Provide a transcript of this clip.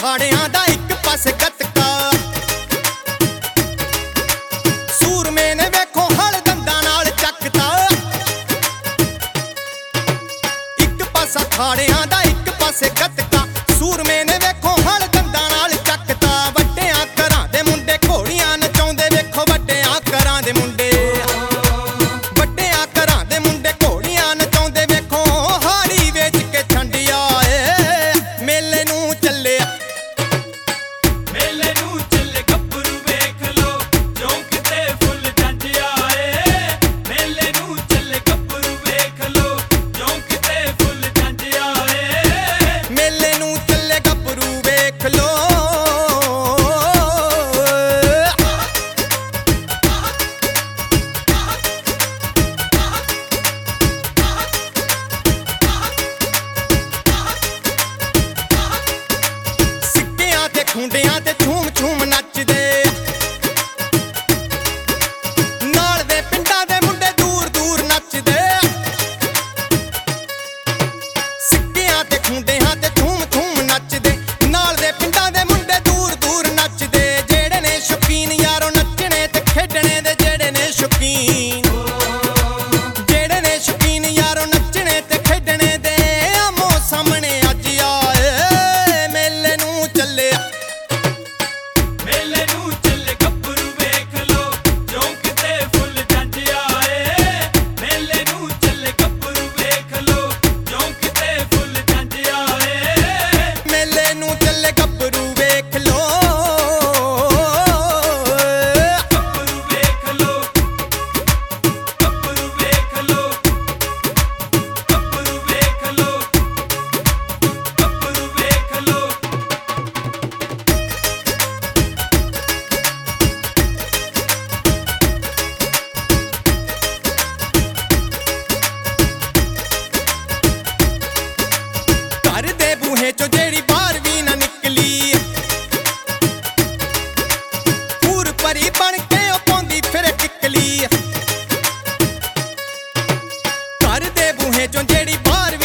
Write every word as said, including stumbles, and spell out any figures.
ਅਖਾੜਿਆਂ ਦਾ ਇੱਕ ਪਾਸੇ ਗੱਤਕਾ, ਸੂਰਮੇ ਨੇ ਵੇਖੋ ਹਲ ਦੰਦਾਂ ਨਾਲ ਚੱਕਤਾ। ਇੱਕ ਪਾਸਾ ਅਖਾੜਿਆਂ ਦਾ ਇੱਕ ਪਾਸੇ ਗੱਤਕਾ, ਸੂਰਮੇ ਨੇ ਵੇਖੋ ਹਲ ਦੰਦਾਂ ਨਾਲ ਚੱਕਤਾ। ਵੱਡਿਆਂ ਘਰਾਂ ਦੇ ਮੁੰਡੇ ਘੋੜੀਆਂ ਨਚਾਉਂਦੇ ਵੇਖੋ, ਵੱਡਿਆਂ ਘਰਾਂ ਦੇ ਮੁੰਡੇ ਵੱਡਿਆਂ ਘਰਾਂ ਦੇ ਮੁੰਡੇ ਘੋੜੀਆਂ ਨਚਾਉਂਦੇ ਵੇਖੋ। ਹਾੜੀ ਵੇਚ ਕੇ ਛੰਡਿਆ ਏ ਮੇਲੇ ਨੂੰ ਚੱਲਿਆ, ਮੇਲੇ ਨੂੰ ਚੱਲੇ ਗੱਭਰੂ ਵੇਖ ਲੋ ਚੌਂਕ ਤੇ ਫੁੱਲ ਜੰਜਿਆ ਏ। ਮੇਲੇ ਨੂੰ ਚੱਲੇ ਗੱਭਰੂ ਵੇਖ ਲੋ ਚੌਂਕ ਤੇ ਫੁੱਲ ਜੰਜਿਆ ਏ। ਮੇਲੇ ਨੂੰ ਚੱਲੇ ਗੱਭਰੂ ਵੇਖ ਲੋ। ਸਿੱਕਿਆਂ ਤੇ ਖੁੰਡਿਆਂ ਤੇ ਝੂਮ ਝੂਮ ਨੱਚਦੇ, ਨਾਲ ਦੇ ਪਿੰਡਾਂ ਦੇ ਮੁੰਡੇ ਦੂਰ ਦੂਰ ਨੱਚਦੇ। ਸਿੱਕਿਆਂ ਤੇ ਖੁੰਡਿਆਂ ਤੇ ਝੂਮ ਝੂਮ ਨੱਚਦੇ, ਨਾਲ ਦੇ ਪਿੰਡਾਂ ਦੇ ਮੁੰਡੇ ਦੂਰ ਦੂਰ ਨੱਚਦੇ। ਜਿਹੜੇ ਨੇ ਸ਼ੌਕੀਨ ਯਾਰੋ ਨੱਚਣੇ ਤੇ ਖੇਡਣੇ ਦੇ, ਜਿਹੜੇ ਨੇ ਸ਼ੌਕੀਨ ਜਿਹੜੇ ਨੇ ਸ਼ੌਕੀਨ ਯਾਰੋ ਨੱਚਣੇ ਤੇ ਖੇਡਣੇ ਦੇ। ਆਮੋ ਸਾਹਮਣੇ ਅੱਜ ਆਏ ਮੇਲੇ ਨੂੰ ਚੱਲਿਆ, ਮੇਲੇ ਨੂੰ ਚੱਲੇ ਗੱਭਰੂ ਵੇਖ ਲੋ ਚੌਂਕ ਤੇ ਫੁੱਲ ਜੰਜਿਆ ਏ। ਮੇਲੇ ਨੂੰ ਚੱਲੇ ਗੱਭਰੂ ਵੇਖ ਲੋ ਚੌਂਕ ਤੇ ਫੁੱਲ ਜੰਜਿਆ ਏ। ਮੇਲੇ ਨੂੰ ਚੱਲੇ ਗੱਭਰੂ ਵੇਖ ਲੋ। ਗੱਭਰੂ ਵੇਖ ਲੋ ਗੱਭਰੂ ਵੇਖ ਲੋ ਗੱਭਰੂ ਵੇਖ ਲੋ ਗੱਭਰੂ ਵੇਖ ਲੋ। ਘਰ ਦੇ ਬੂਹੇ ਚੋਂ ਜਿਹੜੀ ਬਾਹਰ ਵੀ ਨਾ ਨਿਕਲੀ, ਪੂਰ ਪਰੀ ਬਣ ਕੇ ਉਹ ਪਾਉਂਦੀ ਫਿਰੇ ਟਿਕਲੀ। ਘਰ ਦੇ ਬੂਹੇ ਚੋਂ ਜਿਹੜੀ ਬਾਹਰ